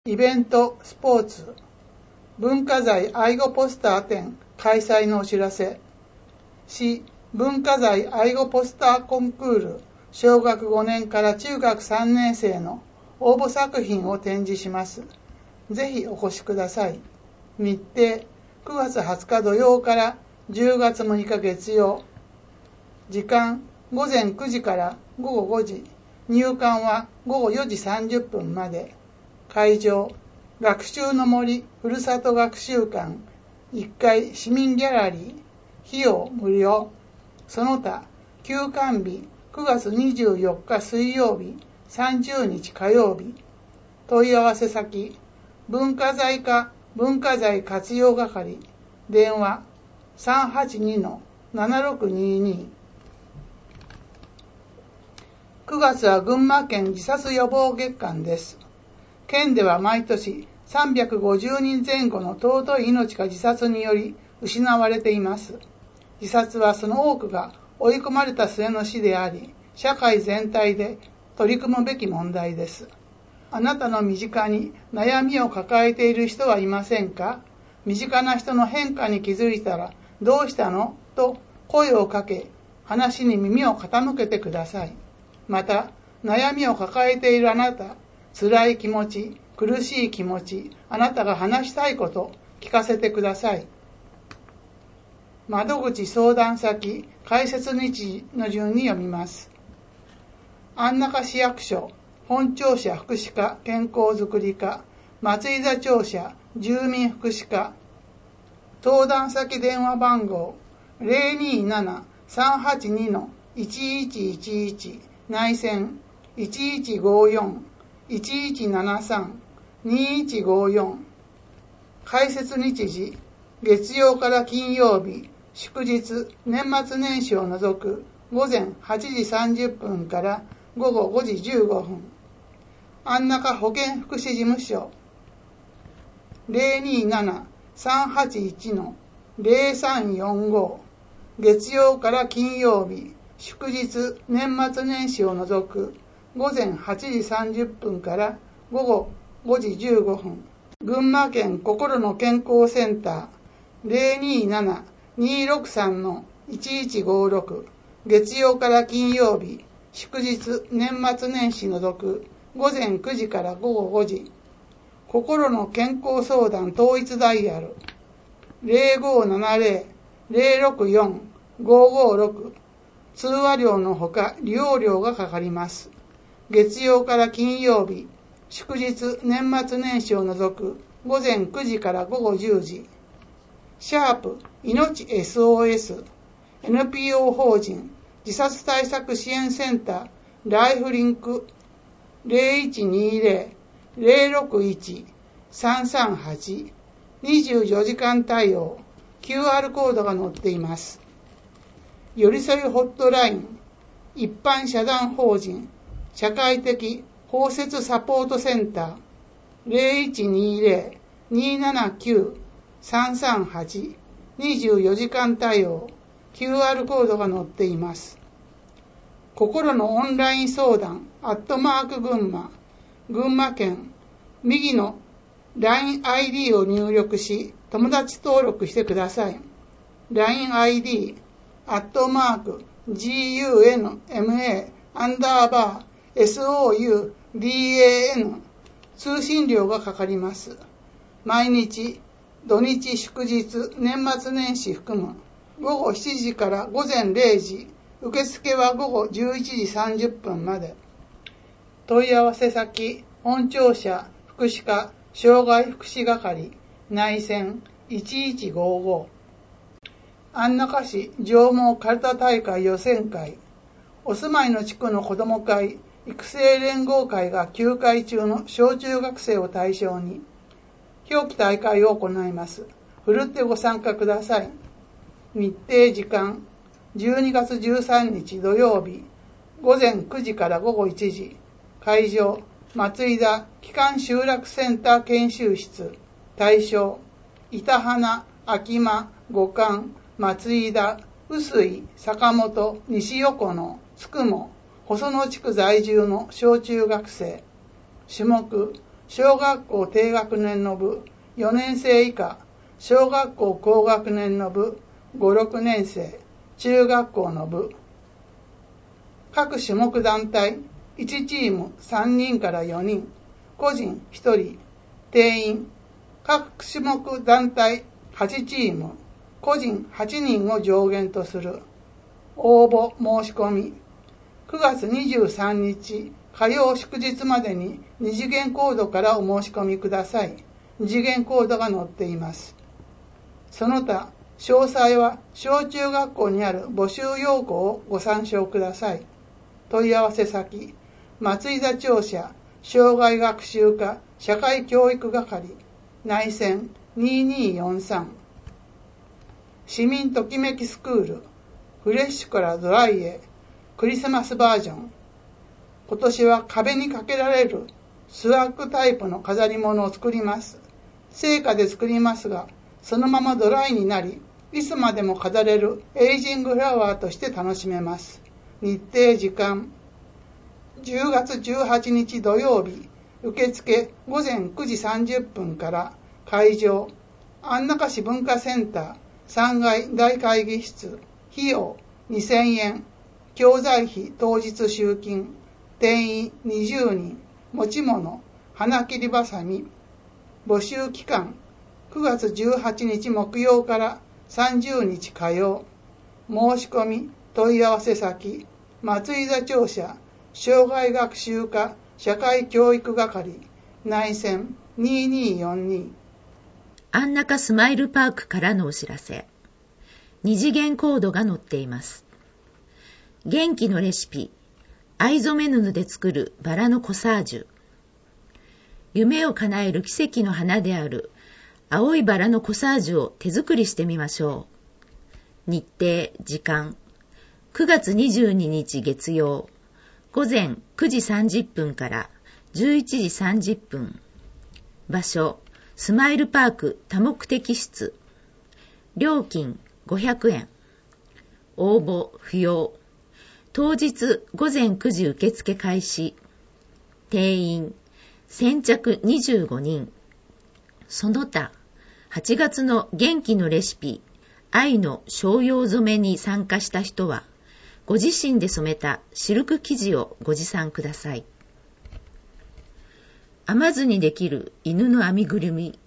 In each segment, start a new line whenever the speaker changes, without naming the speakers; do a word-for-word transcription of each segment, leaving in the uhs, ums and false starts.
イベント、スポーツ、文化財愛護ポスター展開催のお知らせ。市文化財愛護ポスターコンクール小学ごねんから中学さんねん生の応募作品を展示します。ぜひお越しください。日程、くがつはつか土曜からじゅうがつむいか月曜。時間、ごぜんくじからごごごじ。入館はごごよじさんじゅっぷんまで。会場、学習の森ふるさと学習館いっかい市民ギャラリー。費用無料。その他、休館日くがつにじゅうよっか水曜日、さんじゅうにち火曜日。問い合わせ先、文化財課文化財活用係。電話 さんはちにのななろくにに。くがつは群馬県自殺予防月間です。県では毎年さんびゃくごじゅうにんぜん後の尊い命が自殺により失われています。自殺はその多くが追い込まれた末の死であり、社会全体で取り組むべき問題です。あなたの身近に悩みを抱えている人はいませんか？身近な人の変化に気づいたら、どうしたの？と声をかけ、話に耳を傾けてください。また、悩みを抱えているあなた、辛い気持ち、苦しい気持ち、あなたが話したいこと、聞かせてください。窓口相談先、開設日時の順に読みます。安中市役所、本庁舎福祉課健康づくり課、松井田庁舎住民福祉課。登壇先電話番号 ゼロにーなな さんはちに いちいちいちいち 内線いちいちごよん いちいちななさん にいちごよん。開設日時、月曜から金曜日、祝日、年末年始を除くごぜんはちじさんじゅっぷんからごごごじじゅうごふん。安中保健福祉事務所 ゼロにーなな さんはちいち ゼロさんよんご。月曜から金曜日、祝日、年末年始を除くごぜんはちじさんじゅっぷんからごごごじじゅうごふん。群馬県心の健康センター ゼロにーなな にーろくさん いちいちごろく。月曜から金曜日、祝日、年末年始除くごぜんくじからごごごじ。心の健康相談統一ダイヤル ゼロごななゼロ ゼロろくよん ごごろく。通話料のほか利用料がかかります。月曜から金曜日、祝日、年末年始を除くごぜんくじからごごじゅうじ。シャープ命 エスオーエス エヌピーオー 法人自殺対策支援センターライフリンク ゼロいちにゼロ ゼロろくいち さんさんはち。にじゅうよじかん対応。 キューアール コードが載っています。寄り添いホットライン一般社団法人社会的包摂サポートセンター ゼロいちにゼロ にーななきゅう さんさんはち。にじゅうよじかん対応。 キューアール コードが載っています。心のオンライン相談アットマーク群馬。群馬県右の ラインアイディー を入力し友達登録してください。 ラインアイディー アットマーク ジーユーエヌエムエー アンダーバー エスオーユーディーエーエヌ。 通信料がかかります。毎日土日祝日年末年始含むごごしちじからごぜんれいじ。受付はごごじゅういちじさんじゅっぷんまで。問い合わせ先、本庁舎福祉課障害福祉係内線いちいちごご。安中市上毛かるた大会予選会。お住まいの地区の子ども会育成連合会が休会中の小中学生を対象に表記大会を行います。ふるってご参加ください。日程時間、じゅうにがつじゅうさんにち土曜日、ごぜんくじからごごいちじ。会場、松井田基幹集落センター研修室。対象、板花、秋間、五冠、松井田、臼井、坂本、西横野、つくも、細野地区在住の小中学生。種目、 小学校低学年の部よねん生以下、小学校高学年の部ご、ろくねん生、中学校の部。各種目団体いちチームさんにんからよにん、個人ひとり、定員。各種目団体はちチーム、個人はちにんを上限とする。応募申し込み。くがつにじゅうさんにち火曜祝日までに二次元コードからお申し込みください。二次元コードが載っています。その他、詳細は小中学校にある募集要項をご参照ください。問い合わせ先、松井田庁舎障害学習課社会教育係内線ににーよんさん。市民ときめきスクールフレッシュからドライへクリスマスバージョン。今年は壁にかけられるスワッグタイプの飾り物を作ります。生花で作りますが、そのままドライになり、いつまでも飾れるエイジングフラワーとして楽しめます。日程時間。じゅうがつじゅうはちにち土曜日、受付ごぜんくじさんじゅっぷんから会場、安中市文化センターさんがい大会議室、費用にせんえん、教材費当日集金、定員にじゅうにん、持ち物、花切りばさみ。募集期間、くがつじゅうはちにち木曜からさんじゅうにち火曜。申し込み、問い合わせ先、松井田庁舎障害学習課社会教育係内線ににーよんに。
安中スマイルパークからのお知らせ。二次元コードが載っています。元気のレシピ、藍染め布で作るバラのコサージュ。夢を叶える奇跡の花である青いバラのコサージュを手作りしてみましょう。日程、時間。くがつにじゅうににち月曜、ごぜんくじさんじゅっぷんからじゅういちじさんじゅっぷん。場所、スマイルパーク多目的室。料金ごひゃくえん。応募不要。当日ごぜんくじ受付開始。定員先着にじゅうごにん。その他、はちがつの元気のレシピ、愛の商用染めに参加した人は、ご自身で染めたシルク生地をご持参ください。編まずにできる犬の編みぐるみ。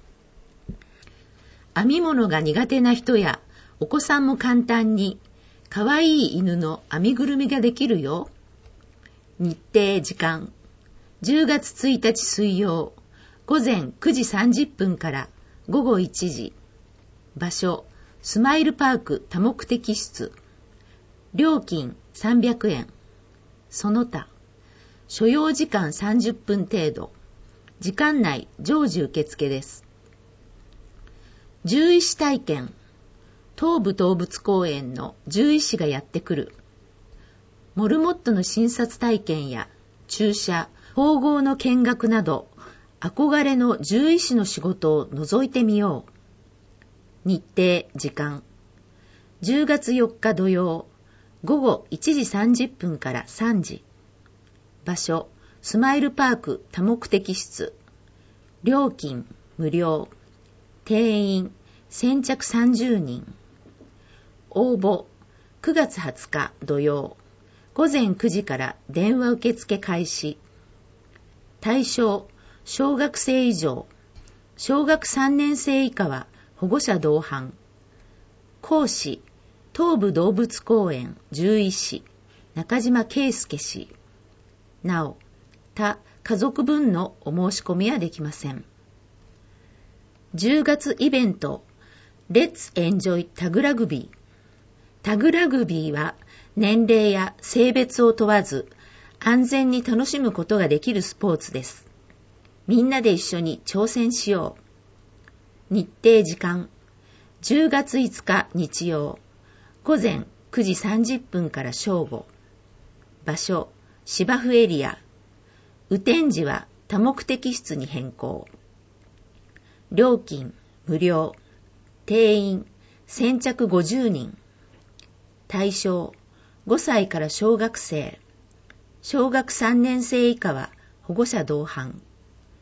編み物が苦手な人やお子さんも簡単にかわいい犬の編みぐるみができるよ。日程時間。じゅうがつついたち水曜、ごぜんくじさんじゅっぷんからごごいちじ。場所、スマイルパーク多目的室。料金さんびゃくえん。その他、所要時間さんじゅっぷん程度。時間内常時受付です。獣医師体験。東武動物公園の獣医師がやってくる。モルモットの診察体験や注射、縫合の見学など、憧れの獣医師の仕事を覗いてみよう。日程、時間。じゅうがつよっか土曜、ごごいちじさんじゅっぷんからさんじ。場所、スマイルパーク多目的室。料金、無料。定員、先着さんじゅうにん。応募、くがつはつか土曜、ごぜんくじから電話受付開始。対象、小学生以上。小学さんねん生以下は保護者同伴。講師、東武動物公園獣医師、中島圭介氏。なお、他家族分のお申し込みはできません。じゅうがつイベント、レッツエンジョイタグラグビー。タグラグビーは年齢や性別を問わず安全に楽しむことができるスポーツです。みんなで一緒に挑戦しよう。日程時間、じゅうがついつか日曜、ごぜんくじさんじゅっぷんから正午。場所、芝生エリア。雨天時は多目的室に変更。料金、無料。定員、先着ごじゅうにん。対象、ごさいから小学生。小学さんねん生以下は保護者同伴。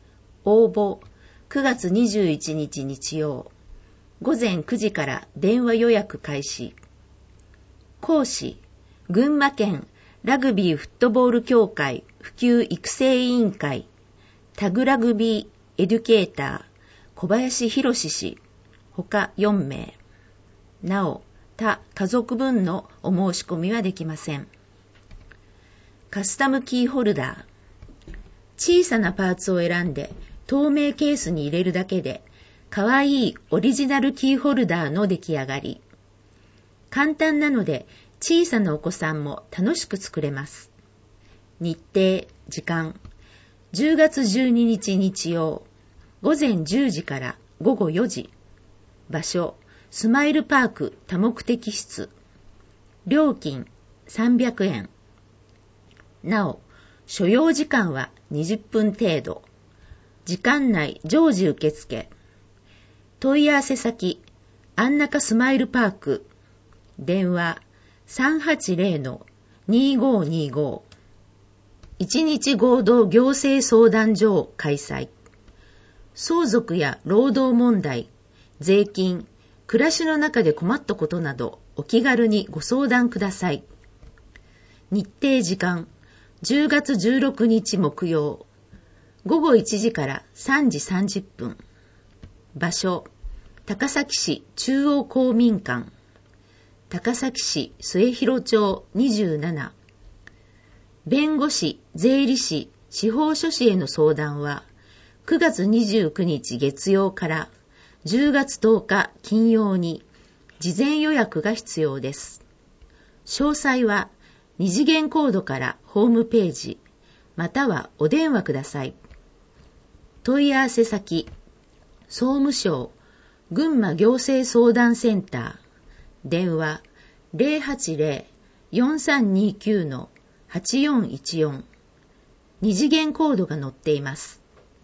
応募くがつにじゅういちにち日曜、ごぜんくじから電話予約開始。講師、群馬県ラグビーフットボール協会普及育成委員会タグラグビーエデュケーター小林博氏、他よんめい。なお、他家族分のお申し込みはできません。カスタムキーホルダー。小さなパーツを選んで透明ケースに入れるだけでかわいいオリジナルキーホルダーの出来上がり。簡単なので小さなお子さんも楽しく作れます。日程、時間、じゅうがつじゅうににち日曜、ごぜんじゅうじからごごよじ。場所、スマイルパーク多目的室。料金さんびゃくえん。なお、所要時間はにじゅっぷん程度。時間内常時受付。問い合わせ先、安中スマイルパーク。電話さんはちゼロのにごにご。一日合同行政相談所を開催。相続や労働問題、税金、暮らしの中で困ったことなどお気軽にご相談ください。日程時間、じゅうがつじゅうろくにち木曜、ごごいちじからさんじさんじゅっぷん。場所、高崎市中央公民館。高崎市末広町にじゅうなな。弁護士、税理士、司法書士への相談はくがつにじゅうくにち月曜からじゅうがつとおか金曜に事前予約が必要です。詳細は二次元コードからホームページまたはお電話ください。問い合わせ先、総務省群馬行政相談センター。電話ゼロはちゼロ よんさんにきゅう はちよんいちよん。二次元コードが載っています。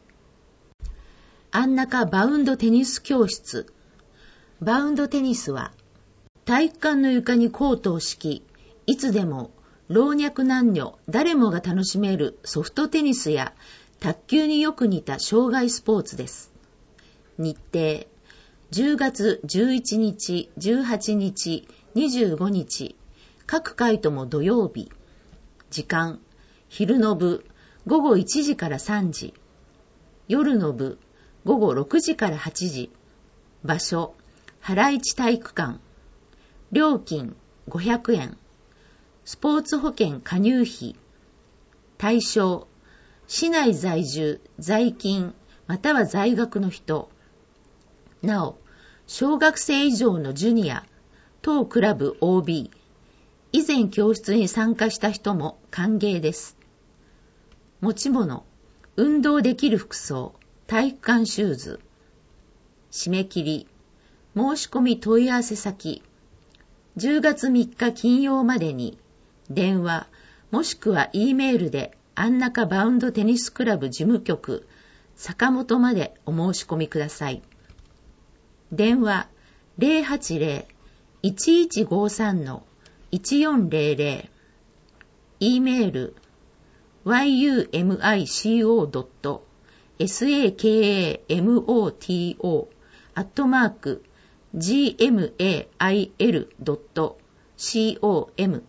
安中バウンドテニス教室。バウンドテニスは体育館の床にコートを敷き、いつでも老若男女誰もが楽しめるソフトテニスや卓球によく似た障害スポーツです。日程、じゅうがつじゅういちにち、じゅうはちにち、にじゅうごにち、各回とも土曜日。時間、昼の部、ごごいちじからさんじ。夜の部、ごごろくじからはちじ。場所、原市体育館。料金、ごひゃくえん。スポーツ保険加入費。対象、市内在住、在勤、または在学の人。なお、小学生以上のジュニア、当クラブ オービー、以前教室に参加した人も歓迎です。持ち物、運動できる服装、体育館シューズ。締め切り、申し込み問い合わせ先、じゅうがつみっか金曜までに、電話、もしくは E メールで安中バウンドテニスクラブ事務局、坂本までお申し込みください。電話ゼロはちゼロ いちいちごさん いちよんゼロゼロ。E メール ワイユーエムアイシーオードットサカモト アットマーク ジーエムエーアイエルドットコム。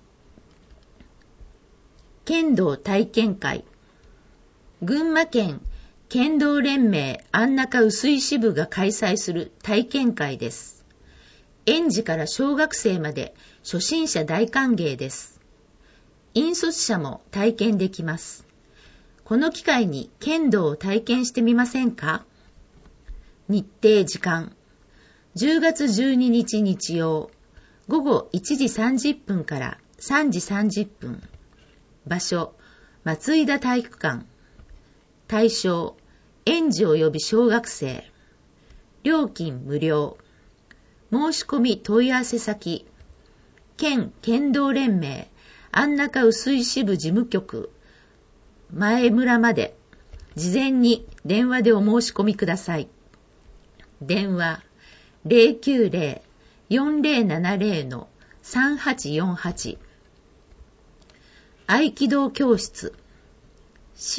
剣道体験会。群馬県剣道連盟安中臼井支部が開催する体験会です。園児から小学生まで初心者大歓迎です。引率者も体験できます。この機会に剣道を体験してみませんか？日程時間、じゅうがつじゅうににち日曜、ごごいちじさんじゅっぷんからさんじさんじゅっぷん。場所、松井田体育館。対象、園児及び小学生。料金無料。申し込み問い合わせ先、県剣道連盟安中臼井支部事務局前村まで事前に電話でお申し込みください。電話ゼロきゅうゼロ よんゼロななゼロのさんはちよんはち。合気道教室、市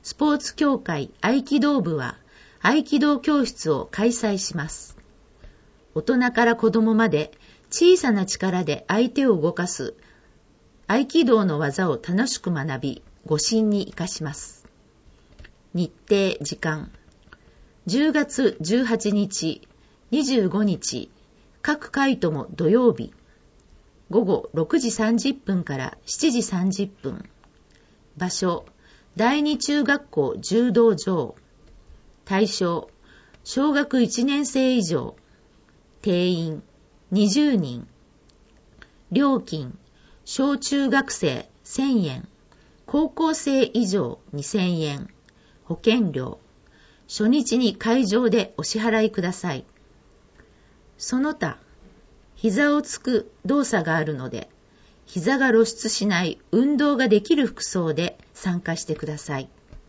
スポーツ協会合気道部は合気道教室を開催します。大人から子供まで小さな力で相手を動かす合気道の技を楽しく学び、護身に生かします。日程・時間。じゅうがつじゅうはちにち、にじゅうごにち、各回とも土曜日。午後ろくじさんじゅっぷんからしちじさんじゅっぷん。場所、第二中学校柔道場。対象、小学いちねん生以上。定員、にじゅうにん。料金、小中学生せんえん。高校生以上にせんえん。保険料。初日に会場でお支払いください。その他、膝をつく動作があるので、膝が露出しない運動ができる服装で参加してください。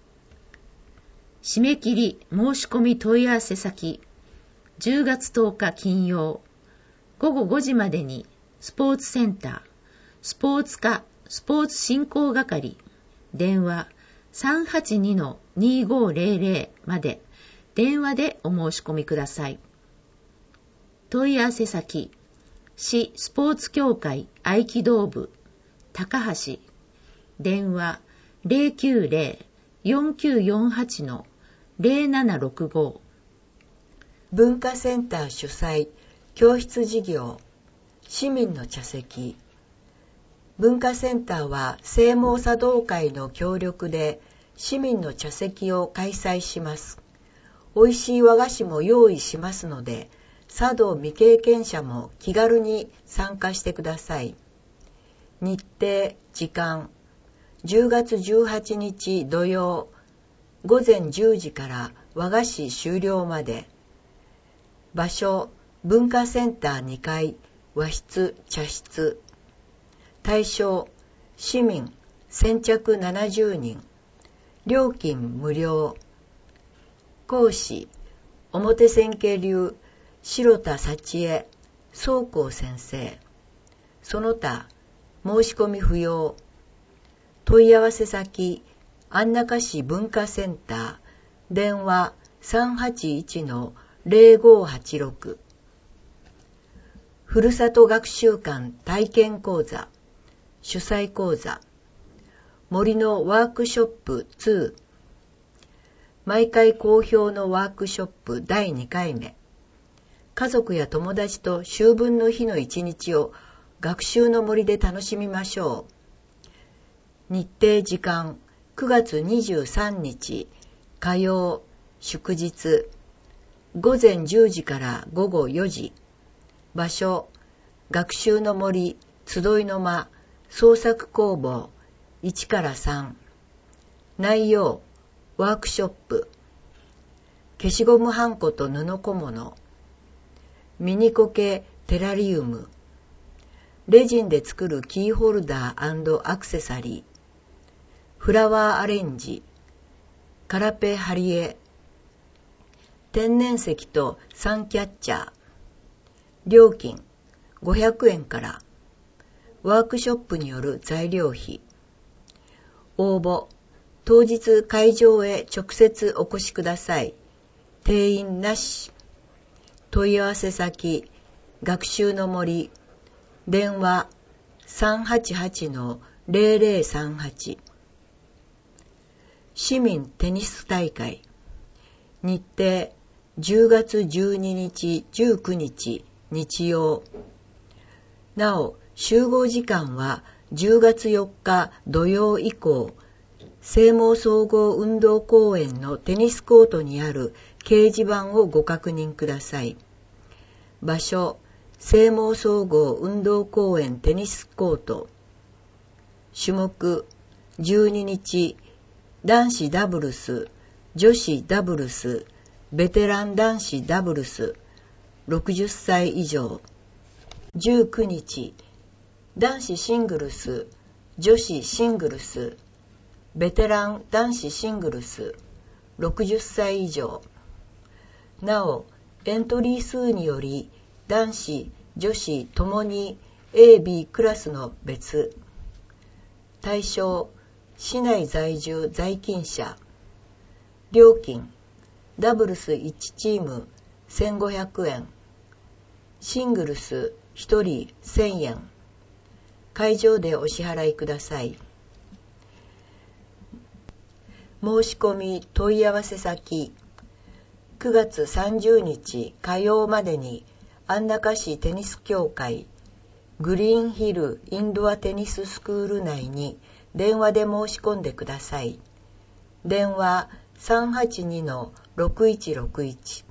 締め切り申し込み問い合わせ先、じゅうがつとおか金曜、ごごごじまでにスポーツセンター、スポーツ課、スポーツ振興係、電話 さんはちにのにごぜろぜろ まで電話でお申し込みください。問い合わせ先、市スポーツ協会合気道部高橋、電話 ゼロきゅうゼロ よんきゅうよんはち のゼロななろくご。
文化センター主催教室事業市民の茶席。文化センターは聖網茶道会の協力で市民の茶席を開催します。おいしい和菓子も用意しますので、茶道未経験者も気軽に参加してください。日程・時間。じゅうがつじゅうはちにち土曜、ごぜんじゅうじから和菓子終了まで。場所、文化センターにかい、和室・茶室。対象、市民、先着ななじゅうにん。料金無料。講師、表千家流、白田幸恵、宗光先生。その他、申し込み不要。問い合わせ先、安中市文化センター、電話 さんはちいちのぜろごはちろく。ふるさと学習館体験講座、主催講座、森のワークショップに。毎回好評のワークショップだいにかいめ。家族や友達と秋分の日の一日を学習の森で楽しみましょう。日程時間、くがつにじゅうさんにち火曜、祝日、ごぜんじゅうじからごごよじ。場所、学習の森、集いの間、創作工房いちからさん。内容、ワークショップ。消しゴムはんこと布小物。ミニコケテラリウム。レジンで作るキーホルダー&アクセサリー。フラワーアレンジ。カラペハリエ。天然石とサンキャッチャー。料金ごひゃくえんから。ワークショップによる材料費。応募、当日会場へ直接お越しください。定員なし。問い合わせ先、学習の森。電話 さんはちはちのぜろぜろさんはち。市民テニス大会。日程、じゅうがつじゅうににち、じゅうくにち、日曜。なお、集合時間はじゅうがつよっか土曜以降、聖網総合運動公園のテニスコートにある掲示板をご確認ください。場所、聖網総合運動公園テニスコート。種目、じゅうににち、男子ダブルス、女子ダブルス、ベテラン男子ダブルス、ろくじゅっさい以上。じゅうくにち、男子シングルス、女子シングルス、ベテラン男子シングルス、ろくじゅっさい以上。なお、エントリー数により、男子、女子ともに エービー クラスの別。対象、市内在住在勤者。 料金、ダブルスいちチームせんごひゃくえん、シングルスひとりせんえん、会場でお支払いください。申し込み問い合わせ先、くがつさんじゅうにち火曜までに安中市テニス協会グリーンヒルインドアテニススクール内に電話で申し込んでください。電話 さんはちにのろくいちろくいち。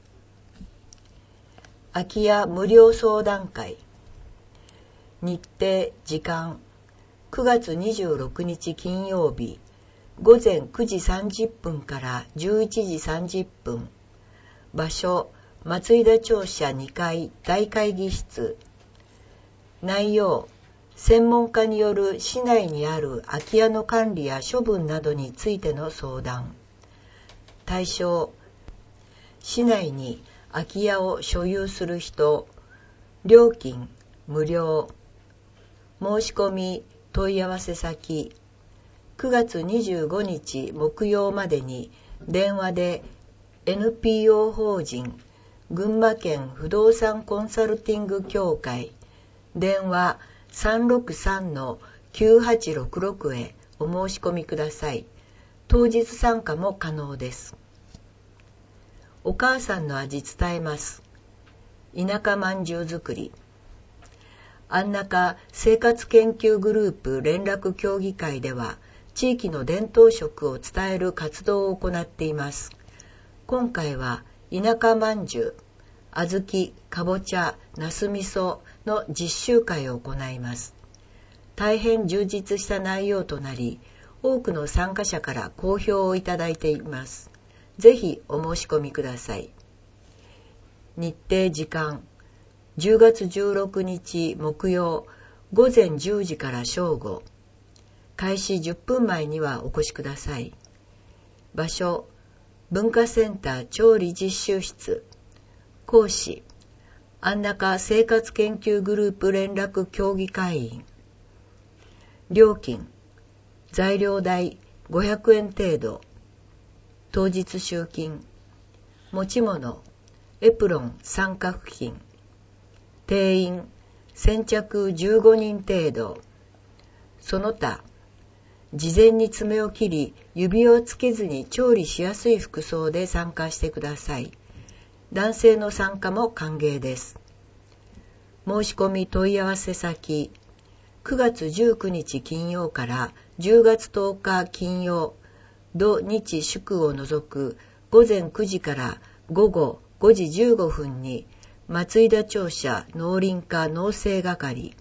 空き家無料相談会。日程時間くがつにじゅうろくにち金曜日ごぜんくじさんじゅっぷんからじゅういちじさんじゅっぷん。場所松井田庁舎にかい大会議室。内容、専門家による市内にある空き家の管理や処分などについての相談。対象、市内に空き家を所有する人。料金、無料。申し込み、問い合わせ先。くがつにじゅうごにち木曜までに電話で エヌピーオー 法人群馬県不動産コンサルティング協会電話 さんろくさんのきゅうはちろくろく へお申し込みください。当日参加も可能です。お母さんの味伝えます。田舎まんじゅう作り。安中生活研究グループ連絡協議会では地域の伝統食を伝える活動を行っています。今回は田舎まんじゅう、小豆、かぼちゃ、なす味噌の実習会を行います。大変充実した内容となり、多くの参加者から好評をいただいています。ぜひお申し込みください。日程時間、じゅうがつじゅうろくにち木曜、ごぜんじゅうじから正午。開始じゅっぷんまえにはお越しください。場所、文化センター調理実習室。講師、安中生活研究グループ連絡協議会員。料金、材料代ごひゃくえん程度。当日集金。持ち物、エプロン参加付近。定員、先着じゅうごにん程度。その他、事前に爪を切り、指輪をつけずに調理しやすい服装で参加してください。男性の参加も歓迎です。申し込み問い合わせ先、くがつじゅうくにち金曜からじゅうがつとおか金曜、土日祝を除くごぜんくじからごごごじじゅうごふんに松井田庁舎農林課農政係。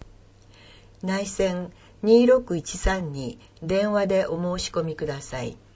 内線にろくいちさんに電話でお申し込みください。